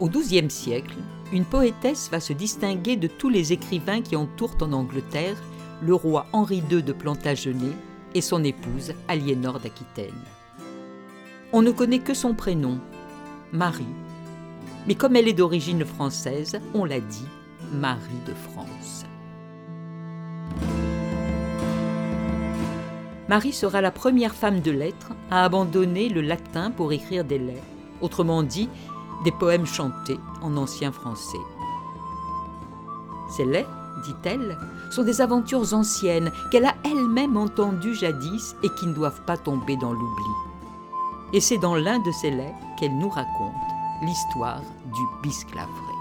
XIIe siècle, une poétesse va se distinguer de tous les écrivains qui entourent en Angleterre le roi Henri II de Plantagenet et son épouse Aliénor d'Aquitaine. On ne connaît que son prénom, Marie. Mais comme elle est d'origine française, on l'a dit, Marie de France. Marie sera la première femme de lettres à abandonner le latin pour écrire des laits, autrement dit, des poèmes chantés en ancien français. Ces laits, dit-elle, sont des aventures anciennes qu'elle a elle-même entendues jadis et qui ne doivent pas tomber dans l'oubli. Et c'est dans l'un de ces laits qu'elle nous raconte l'histoire du bisclaveret.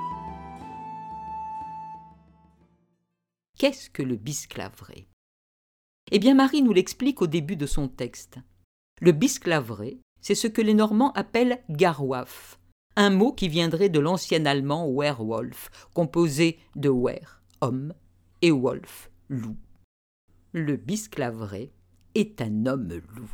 Qu'est-ce que le bisclaveret ? Eh bien, Marie nous l'explique au début de son texte. Le bisclaveret, c'est ce que les Normands appellent garwaf, un mot qui viendrait de l'ancien allemand werwolf, composé de wer, homme, et wolf, loup. Le bisclaveret est un homme loup.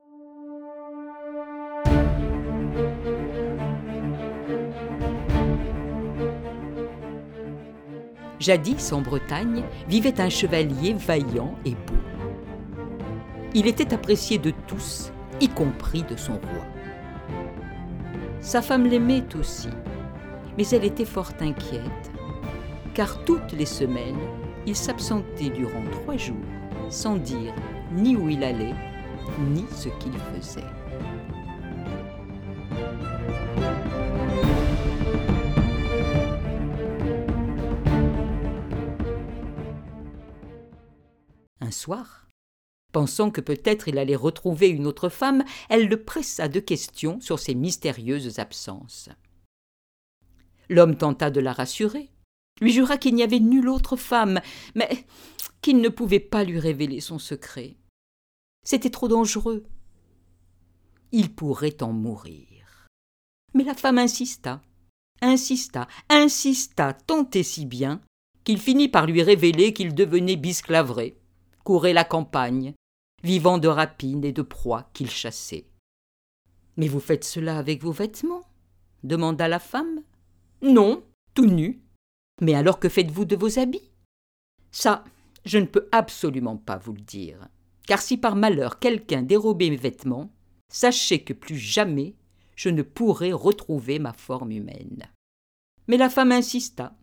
Jadis, en Bretagne, vivait un chevalier vaillant et beau. Il était apprécié de tous, y compris de son roi. Sa femme l'aimait aussi, mais elle était fort inquiète, car toutes les semaines, il s'absentait durant 3 jours, sans dire ni où il allait, ni ce qu'il faisait. Un soir, pensant que peut-être il allait retrouver une autre femme, elle le pressa de questions sur ses mystérieuses absences. L'homme tenta de la rassurer, lui jura qu'il n'y avait nulle autre femme, mais qu'il ne pouvait pas lui révéler son secret. C'était trop dangereux. Il pourrait en mourir. Mais la femme insista, tant et si bien qu'il finit par lui révéler qu'il devenait bisclaveret, courait la campagne, vivant de rapines et de proies qu'il chassait. « Mais vous faites cela avec vos vêtements ?» demanda la femme. « Non, tout nu. Mais alors que faites-vous de vos habits ?» Ça, je ne peux absolument pas vous le dire, car si par malheur quelqu'un dérobait mes vêtements, sachez que plus jamais je ne pourrai retrouver ma forme humaine. Mais la femme insista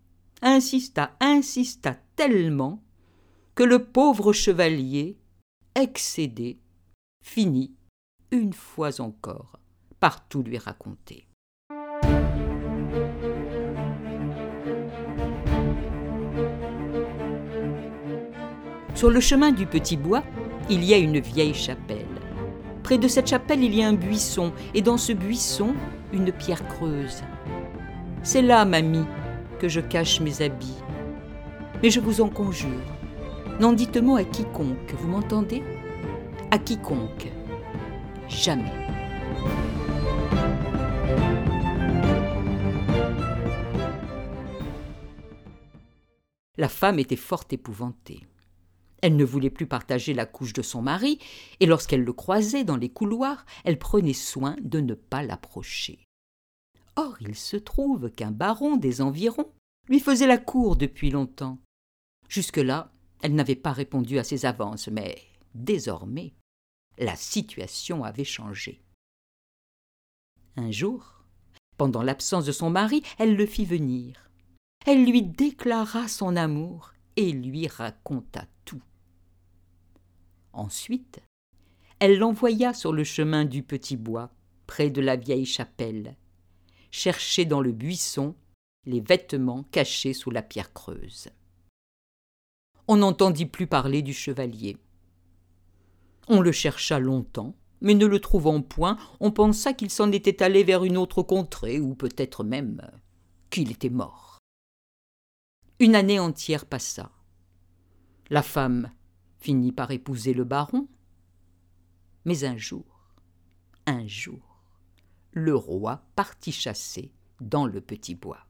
tellement que le pauvre chevalier, excédé, finit, une fois encore, par tout lui raconter. Sur le chemin du petit bois, il y a une vieille chapelle. Près de cette chapelle, il y a un buisson, et dans ce buisson, une pierre creuse. C'est là, mamie, que je cache mes habits. Mais je vous en conjure, n'en dites mot à quiconque, vous m'entendez ? À quiconque. Jamais. La femme était fort épouvantée. Elle ne voulait plus partager la couche de son mari, et lorsqu'elle le croisait dans les couloirs, elle prenait soin de ne pas l'approcher. Or, il se trouve qu'un baron des environs lui faisait la cour depuis longtemps. Jusque-là, elle n'avait pas répondu à ses avances, mais désormais, la situation avait changé. Un jour, pendant l'absence de son mari, elle le fit venir. Elle lui déclara son amour et lui raconta tout. Ensuite, elle l'envoya sur le chemin du petit bois, près de la vieille chapelle, chercher dans le buisson les vêtements cachés sous la pierre creuse. On n'entendit plus parler du chevalier. On le chercha longtemps, mais ne le trouvant point, on pensa qu'il s'en était allé vers une autre contrée, ou peut-être même qu'il était mort. Une année entière passa. La femme finit par épouser le baron, mais un jour, le roi partit chasser dans le petit bois.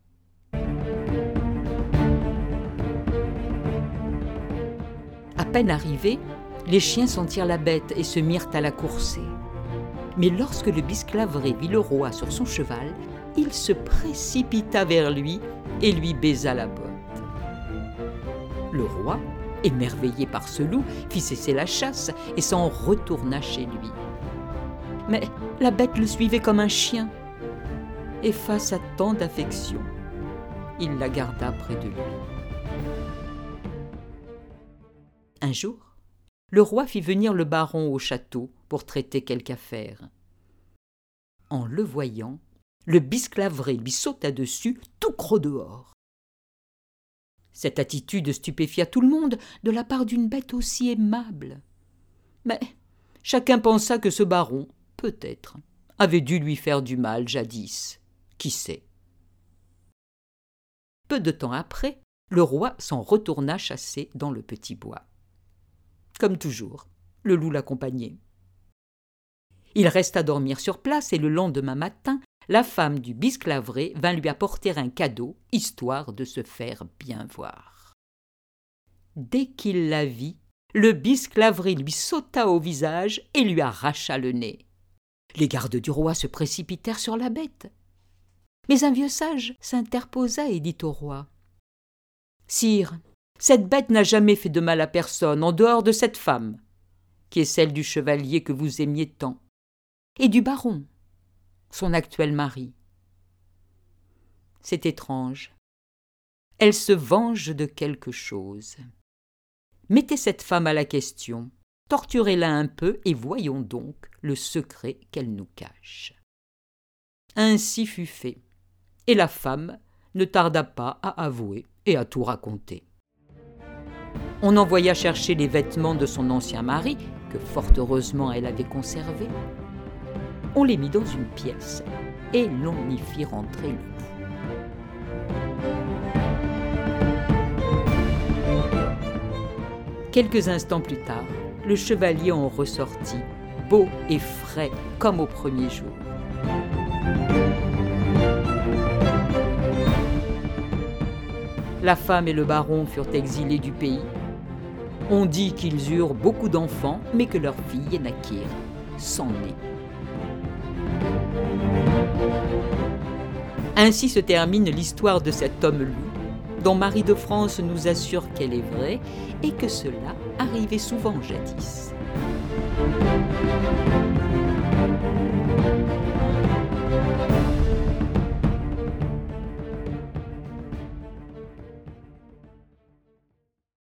À peine arrivés, les chiens sentirent la bête et se mirent à la courser. Mais lorsque le bisclaveret vit le roi sur son cheval, il se précipita vers lui et lui baisa la botte. Le roi, émerveillé par ce loup, fit cesser la chasse et s'en retourna chez lui. Mais la bête le suivait comme un chien, et face à tant d'affection, il la garda près de lui. Un jour, le roi fit venir le baron au château pour traiter quelque affaire. En le voyant, le bisclavré lui sauta dessus, tout croc dehors. Cette attitude stupéfia tout le monde de la part d'une bête aussi aimable. Mais chacun pensa que ce baron, peut-être, avait dû lui faire du mal jadis. Qui sait? Peu de temps après, le roi s'en retourna chasser dans le petit bois. Comme toujours, le loup l'accompagnait. Il resta dormir sur place et le lendemain matin, la femme du bisclavré vint lui apporter un cadeau, histoire de se faire bien voir. Dès qu'il la vit, le bisclavré lui sauta au visage et lui arracha le nez. Les gardes du roi se précipitèrent sur la bête. Mais un vieux sage s'interposa et dit au roi : « Sire, cette bête n'a jamais fait de mal à personne en dehors de cette femme, qui est celle du chevalier que vous aimiez tant, et du baron, son actuel mari. C'est étrange. Elle se venge de quelque chose. Mettez cette femme à la question, torturez-la un peu et voyons donc le secret qu'elle nous cache. » Ainsi fut fait, et la femme ne tarda pas à avouer et à tout raconter. On envoya chercher les vêtements de son ancien mari, que fort heureusement elle avait conservés. On les mit dans une pièce et l'on y fit rentrer le loup. Quelques instants plus tard, le chevalier en ressortit, beau et frais comme au premier jour. La femme et le baron furent exilés du pays. On dit qu'ils eurent beaucoup d'enfants, mais que leurs filles naquirent sans nez. Ainsi se termine l'histoire de cet homme loup, dont Marie de France nous assure qu'elle est vraie et que cela arrivait souvent jadis.